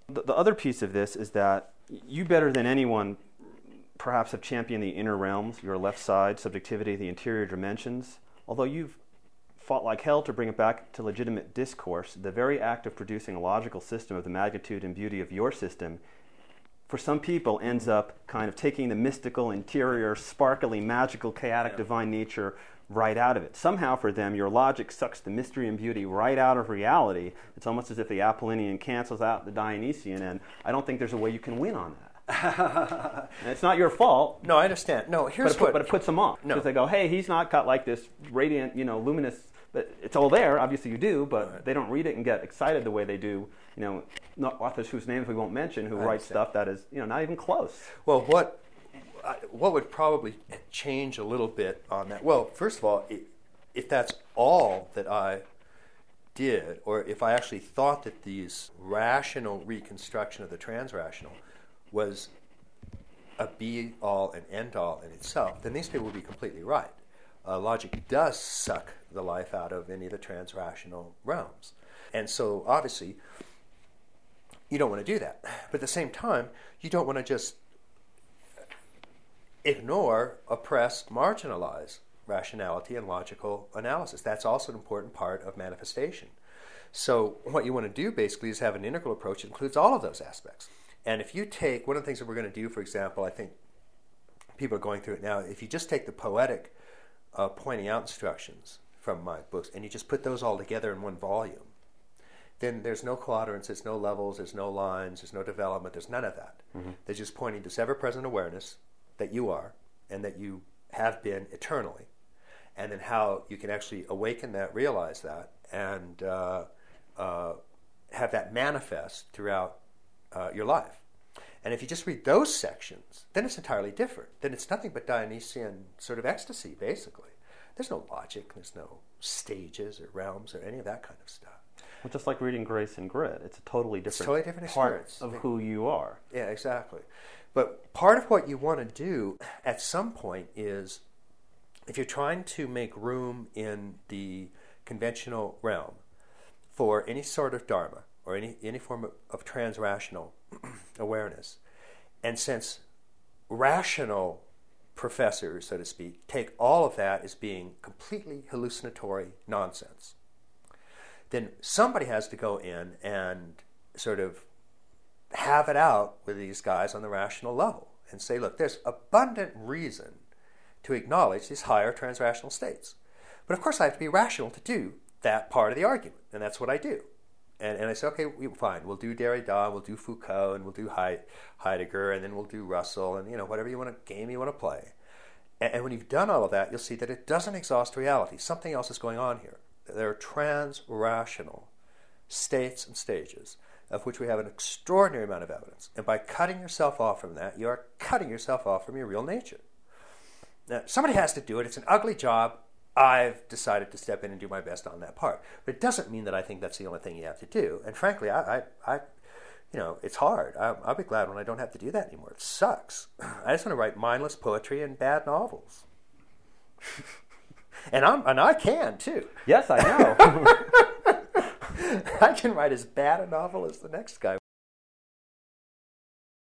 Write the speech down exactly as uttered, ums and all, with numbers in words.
The, the other piece of this is that you better than anyone perhaps have championed the inner realms, your left side, subjectivity, the interior dimensions. Although you've fought like hell to bring it back to legitimate discourse, the very act of producing a logical system of the magnitude and beauty of your system, for some people, ends up kind of taking the mystical, interior, sparkly, magical, chaotic, yeah. divine nature right out of it. Somehow for them, your logic sucks the mystery and beauty right out of reality. It's almost as if the Apollonian cancels out the Dionysian, and I don't think there's a way you can win on that. And it's not your fault. No, I understand. No, here's but it, what... But it puts them off. Because no. they go, hey, he's not got like this radiant, you know, luminous... But it's all there. Obviously you do, but right. they don't read it and get excited the way they do, you know, not authors whose names we won't mention who I write understand. stuff that is, you know, not even close. Well, what... What would probably change a little bit on that? Well, first of all, if that's all that I did, or if I actually thought that these rational reconstruction of the transrational was a be-all and end-all in itself, then these people would be completely right. Uh, logic does suck the life out of any of the transrational realms. And so, obviously, you don't want to do that. But at the same time, you don't want to just ignore, oppress, marginalize rationality and logical analysis. That's also an important part of manifestation. So what you want to do basically is have an integral approach that includes all of those aspects. And if you take, one of the things that we're going to do, for example, I think people are going through it now, if you just take the poetic uh, pointing out instructions from my books and you just put those all together in one volume, then there's no quadrants, there's no levels, there's no lines, there's no development, there's none of that. Mm-hmm. They're just pointing to this ever-present awareness that you are and that you have been eternally, and then how you can actually awaken that, realize that, and uh, uh, have that manifest throughout uh, your life. And if you just read those sections, then it's entirely different. Then it's nothing but Dionysian sort of ecstasy, basically. There's no logic, there's no stages or realms or any of that kind of stuff. Well, just like reading Grace and Grit, it's a totally different, it's a totally different part experience. of who you are. Yeah, exactly. But part of what you want to do at some point is, if you're trying to make room in the conventional realm for any sort of dharma or any, any form of, of transrational awareness, and since rational professors, so to speak, take all of that as being completely hallucinatory nonsense, then somebody has to go in and sort of have it out with these guys on the rational level and say, look, there's abundant reason to acknowledge these higher transrational states. But of course I have to be rational to do that part of the argument, and that's what I do. And, and I say, okay, we, fine, we'll do Derrida, we'll do Foucault, and we'll do Heidegger, and then we'll do Russell, and you know, whatever you want to, game you want to play. And, and when you've done all of that, you'll see that it doesn't exhaust reality. Something else is going on here. There are transrational states and stages of which we have an extraordinary amount of evidence. And by cutting yourself off from that, you are cutting yourself off from your real nature. Now, somebody has to do it. It's an ugly job. I've decided to step in and do my best on that part. But it doesn't mean that I think that's the only thing you have to do. And frankly, I, I, I you know, it's hard. I, I'll be glad when I don't have to do that anymore. It sucks. I just want to write mindless poetry and bad novels. And I'm and I can too. Yes, I know. I can write as bad a novel as the next guy.